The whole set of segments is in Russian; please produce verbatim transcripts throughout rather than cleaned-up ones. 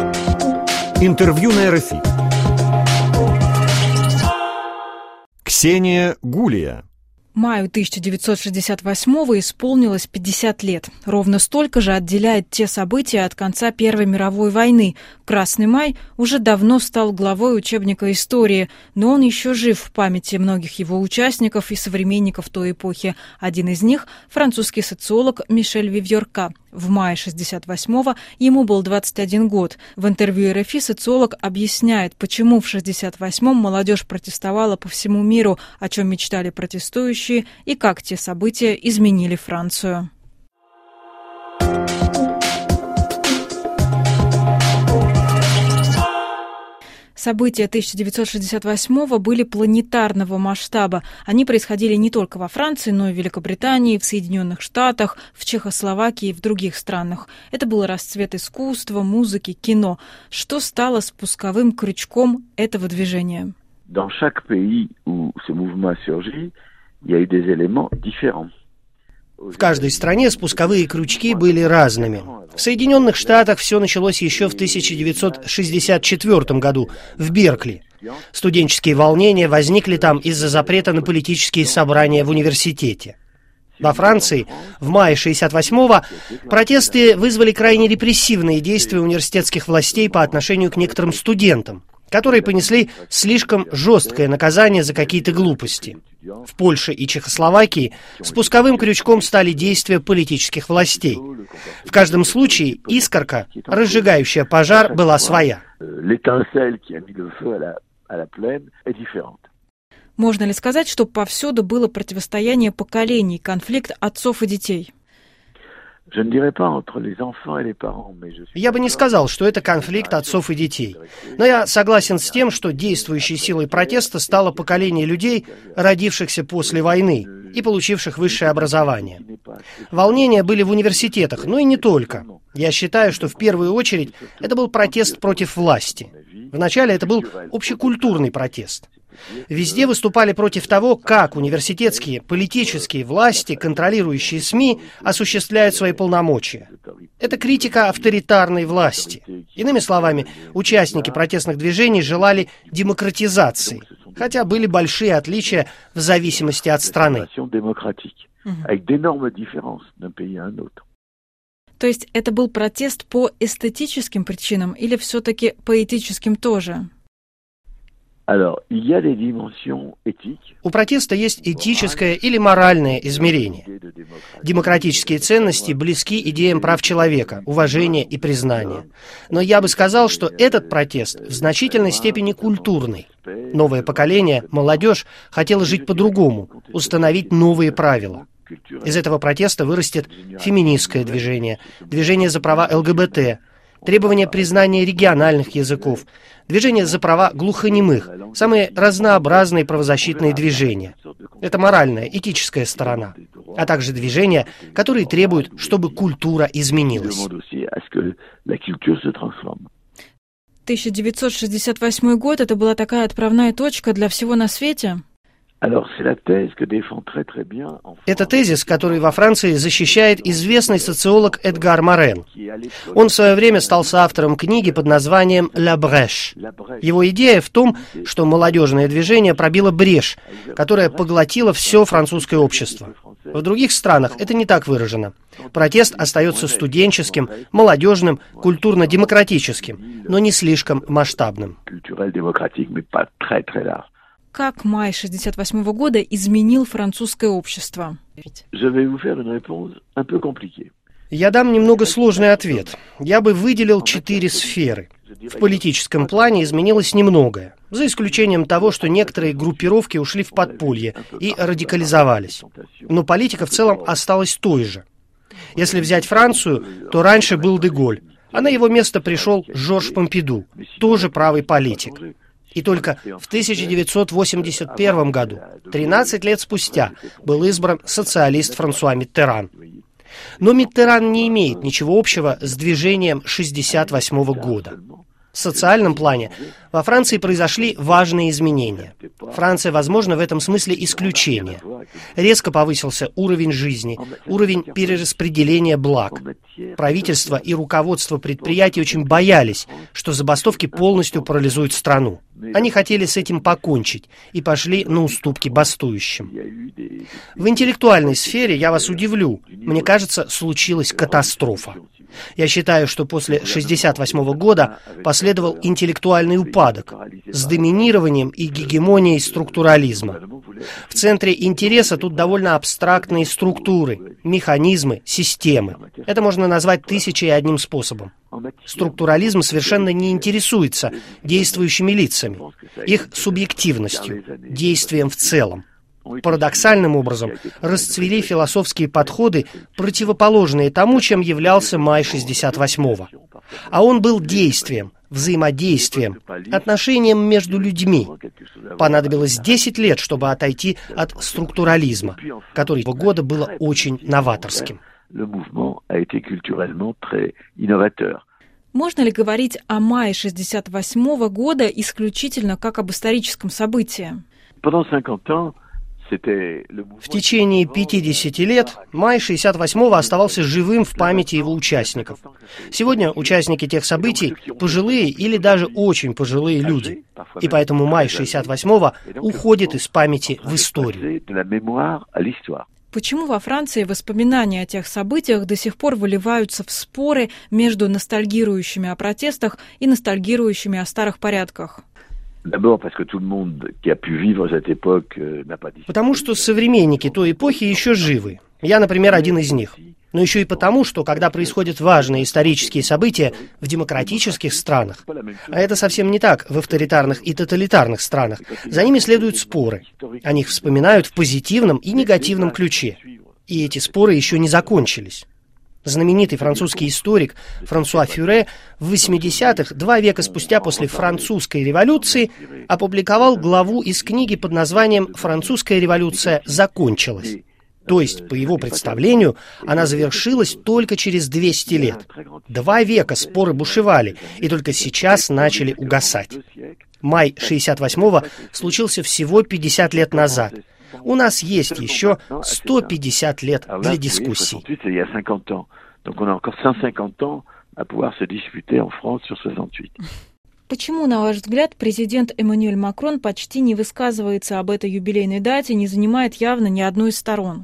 Интервью на эр эф и. Ксения Гулия. Маю тысяча девятьсот шестьдесят восьмого исполнилось пятьдесят лет. Ровно столько же отделяет те события от конца Первой мировой войны. Красный май уже давно стал главой учебника истории, но он еще жив в памяти многих его участников и современников той эпохи. Один из них – французский социолог Мишель Вивьерка. В мае шестьдесят восьмого ему был двадцать один год. В интервью эр эф и социолог объясняет, почему в шестьдесят восьмом молодежь протестовала по всему миру, о чем мечтали протестующие, и как те события изменили Францию. События тысяча девятьсот шестьдесят восьмого были планетарного масштаба. Они происходили не только во Франции, но и в Великобритании, в Соединенных Штатах, в Чехословакии и в других странах. Это был расцвет искусства, музыки, кино. Что стало спусковым крючком этого движения? Dans chaque pays où ce mouvement a surgi, il y a eu des éléments différents. В каждой стране спусковые крючки были разными. В Соединенных Штатах все началось еще в тысяча девятьсот шестьдесят четвёртом году в Беркли. Студенческие волнения возникли там из-за запрета на политические собрания в университете. Во Франции в мае шестьдесят восьмого протесты вызвали крайне репрессивные действия университетских властей по отношению к некоторым студентам, которые понесли слишком жесткое наказание за какие-то глупости. В Польше и Чехословакии спусковым крючком стали действия политических властей. В каждом случае искорка, разжигающая пожар, была своя. Можно ли сказать, что повсюду было противостояние поколений, конфликт отцов и детей? Я бы не сказал, что это конфликт отцов и детей. Но я согласен с тем, что действующей силой протеста стало поколение людей, родившихся после войны и получивших высшее образование. Волнения были в университетах, но и не только. Я считаю, что в первую очередь это был протест против власти. Вначале это был общекультурный протест. Везде выступали против того, как университетские политические власти, контролирующие СМИ, осуществляют свои полномочия. Это критика авторитарной власти. Иными словами, участники протестных движений желали демократизации, хотя были большие отличия в зависимости от страны. То есть это был протест по эстетическим причинам или все-таки по этическим тоже? У протеста есть этическое или моральное измерение. Демократические ценности близки идеям прав человека, уважения и признания. Но я бы сказал, что этот протест в значительной степени культурный. Новое поколение, молодежь, хотела жить по-другому, установить новые правила. Из этого протеста вырастет феминистское движение, движение за права эл гэ бэ тэ, требование признания региональных языков, движение за права глухонемых, самые разнообразные правозащитные движения. Это моральная, этическая сторона, а также движения, которые требуют, чтобы культура изменилась. тысяча девятьсот шестьдесят восьмой год – это была такая отправная точка для всего на свете? Это тезис, который во Франции защищает известный социолог Эдгар Морен. Он в свое время стал соавтором книги под названием «Ла брèche». Его идея в том, что молодежное движение пробило брешь, которая поглотила все французское общество. В других странах это не так выражено. Протест остается студенческим, молодежным, культурно-демократическим, но не слишком масштабным. Как май шестьдесят восьмого года изменил французское общество? Я дам немного сложный ответ. Я бы выделил четыре сферы. В политическом плане изменилось немногое, за исключением того, что некоторые группировки ушли в подполье и радикализовались. Но политика в целом осталась той же. Если взять Францию, то раньше был де Голь, а на его место пришел Жорж Помпиду, тоже правый политик. И только в тысяча девятьсот восемьдесят первом году, тринадцать лет спустя, был избран социалист Франсуа Миттеран. Но Миттеран не имеет ничего общего с движением шестьдесят восьмого года. В социальном плане во Франции произошли важные изменения. Франция, возможно, в этом смысле исключение. Резко повысился уровень жизни, уровень перераспределения благ. Правительство и руководство предприятий очень боялись, что забастовки полностью парализуют страну. Они хотели с этим покончить и пошли на уступки бастующим. В интеллектуальной сфере, я вас удивлю, мне кажется, случилась катастрофа. Я считаю, что после шестьдесят восьмого года последовал интеллектуальный упадок с доминированием и гегемонией структурализма. В центре интереса тут довольно абстрактные структуры, механизмы, системы. Это можно назвать тысячей и одним способом. Структурализм совершенно не интересуется действующими лицами, их субъективностью, действием в целом. Парадоксальным образом расцвели философские подходы, противоположные тому, чем являлся май шестьдесят восьмого. А он был действием, взаимодействием, отношением между людьми. Понадобилось десять лет, чтобы отойти от структурализма, который в годы было очень новаторским. Можно ли говорить о мае шестьдесят восьмого года исключительно как об историческом событии? В течение пятидесяти лет май шестьдесят восьмого оставался живым в памяти его участников. Сегодня участники тех событий пожилые или даже очень пожилые люди. И поэтому май шестьдесят восьмого уходит из памяти в историю. Почему во Франции воспоминания о тех событиях до сих пор выливаются в споры между ностальгирующими о протестах и ностальгирующими о старых порядках? Потому что современники той эпохи еще живы. Я, например, один из них. Но еще и потому, что когда происходят важные исторические события в демократических странах, а это совсем не так в авторитарных и тоталитарных странах, за ними следуют споры. О них вспоминают в позитивном и негативном ключе. И эти споры еще не закончились. Знаменитый французский историк Франсуа Фюре в восьмидесятых, два века спустя после французской революции, опубликовал главу из книги под названием «Французская революция закончилась». То есть, по его представлению, она завершилась только через двести лет. Два века споры бушевали, и только сейчас начали угасать. Май шестьдесят восьмого случился всего пятьдесят лет назад. У нас есть еще сто пятьдесят лет для дискуссий. Почему, на ваш взгляд, президент Эммануэль Макрон почти не высказывается об этой юбилейной дате, не занимает явно ни одну из сторон?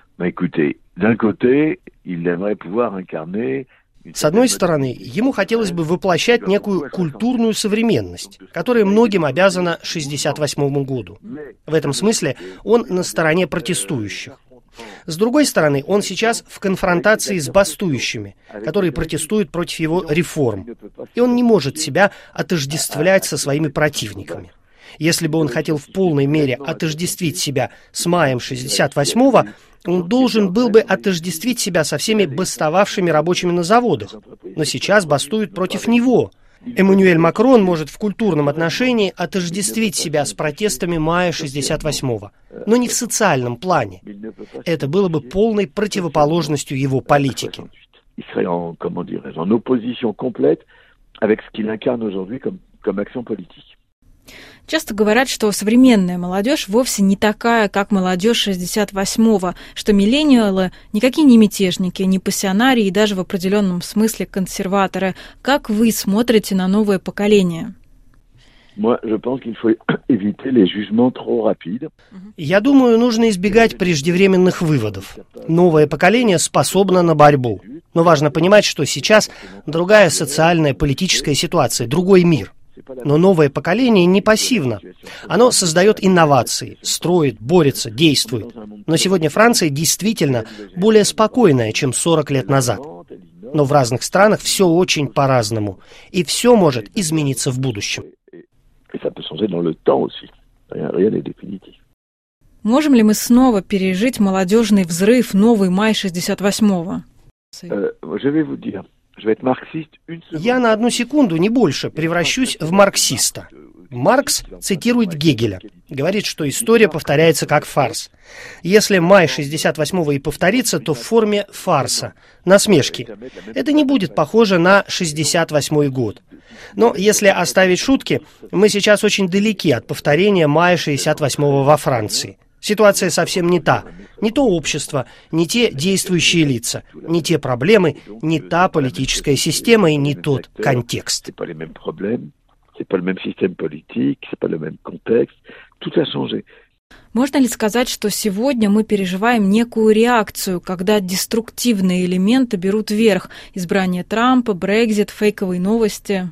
С одной стороны, ему хотелось бы воплощать некую культурную современность, которая многим обязана шестьдесят восьмому году. В этом смысле он на стороне протестующих. С другой стороны, он сейчас в конфронтации с бастующими, которые протестуют против его реформ, и он не может себя отождествлять со своими противниками. Если бы он хотел в полной мере отождествить себя с маем шестьдесят восьмого, он должен был бы отождествить себя со всеми бастовавшими рабочими на заводах, но сейчас бастуют против него. Эммануэль Макрон может в культурном отношении отождествить себя с протестами мая шестьдесят восьмого, но не в социальном плане. Это было бы полной противоположностью его политики. Часто говорят, что современная молодежь вовсе не такая, как молодежь шестьдесят восьмого, что миллениалы никакие не мятежники, не пассионарии и даже в определенном смысле консерваторы. Как вы смотрите на новое поколение? Я думаю, нужно избегать преждевременных выводов. Новое поколение способно на борьбу. Но важно понимать, что сейчас другая социальная, политическая ситуация, другой мир. Но новое поколение не пассивно. Оно создает инновации, строит, борется, действует. Но сегодня Франция действительно более спокойная, чем сорок лет назад. Но в разных странах все очень по-разному. И все может измениться в будущем. Можем ли мы снова пережить молодежный взрыв, новый май шестьдесят восьмого? Я на одну секунду, не больше, превращусь в марксиста. Маркс цитирует Гегеля. Говорит, что история повторяется как фарс. Если май шестьдесят восьмого и повторится, то в форме фарса, насмешки. Это не будет похоже на шестьдесят восьмой год. Но если оставить шутки, мы сейчас очень далеки от повторения мая шестьдесят восьмого во Франции. Ситуация совсем не та. Не то общество, не те действующие лица, не те проблемы, не та политическая система и не тот контекст. Можно ли сказать, что сегодня мы переживаем некую реакцию, когда деструктивные элементы берут верх? Избрание Трампа, Брексит, фейковые новости?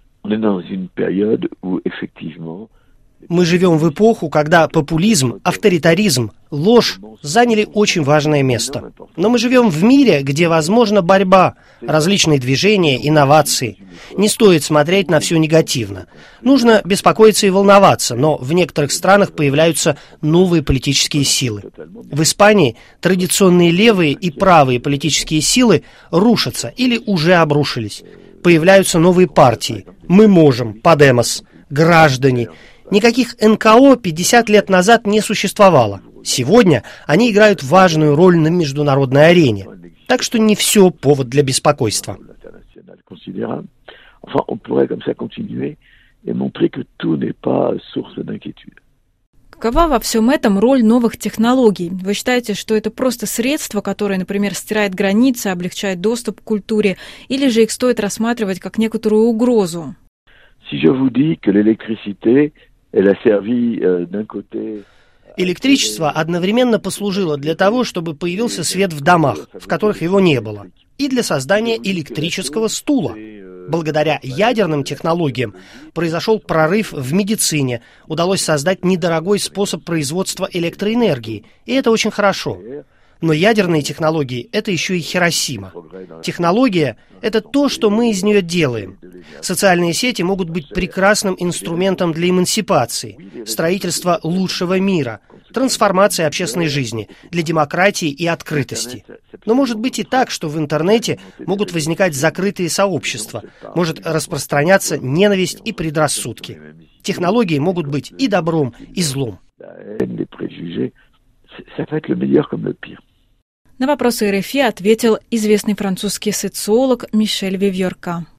Мы живем в эпоху, когда популизм, авторитаризм, ложь заняли очень важное место. Но мы живем в мире, где возможна борьба, различные движения, инновации. Не стоит смотреть на все негативно. Нужно беспокоиться и волноваться, но в некоторых странах появляются новые политические силы. В Испании традиционные левые и правые политические силы рушатся или уже обрушились. Появляются новые партии. Мы можем, Подемос, граждане. Никаких эн ка о пятьдесят лет назад не существовало. Сегодня они играют важную роль на международной арене. Так что не все повод для беспокойства. Какова во всем этом роль новых технологий? Вы считаете, что это просто средство, которое, например, стирает границы, облегчает доступ к культуре, или же их стоит рассматривать как некоторую угрозу? Электричество одновременно послужило для того, чтобы появился свет в домах, в которых его не было, и для создания электрического стула. Благодаря ядерным технологиям произошел прорыв в медицине, удалось создать недорогой способ производства электроэнергии, и это очень хорошо. Но ядерные технологии – это еще и Хиросима. Технология – это то, что мы из нее делаем. Социальные сети могут быть прекрасным инструментом для эмансипации, строительства лучшего мира, трансформации общественной жизни, для демократии и открытости. Но может быть и так, что в интернете могут возникать закрытые сообщества, может распространяться ненависть и предрассудки. Технологии могут быть и добром, и злом. На вопросы эр эф и ответил известный французский социолог Мишель Вивьорка.